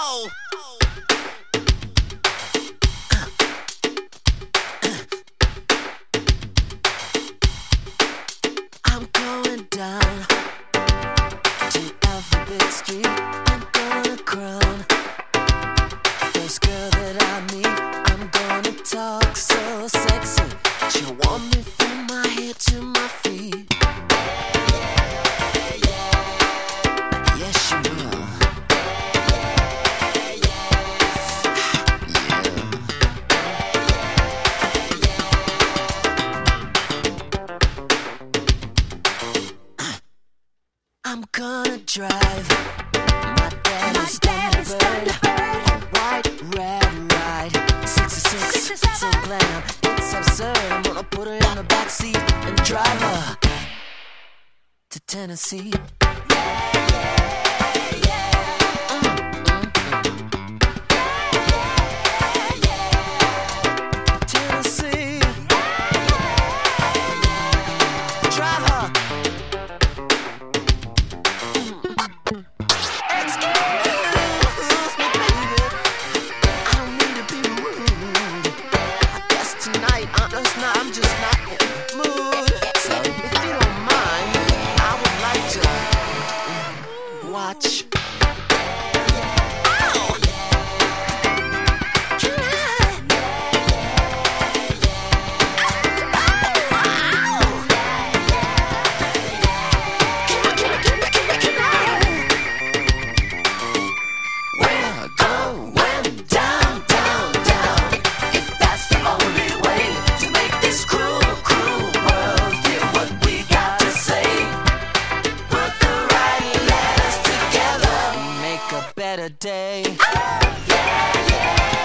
I'm going down to Alphabet Street. I'm gonna crown first girl that I meet. I'm gonna talk so sexy. She'll want me from my head to my feet. Yes, she will. I'm gonna drive my daddy's Thunderbird, a white red ride, 66, so glam, it's absurd. I'm gonna put her in the backseat and drive her to Tennessee. Tennessee, drive her. Excuse me, baby, I don't mean to be rude. I guess tonight I'm just not in the mood. So if you don't mind, I would like to watch. Better day. Oh, yeah, yeah.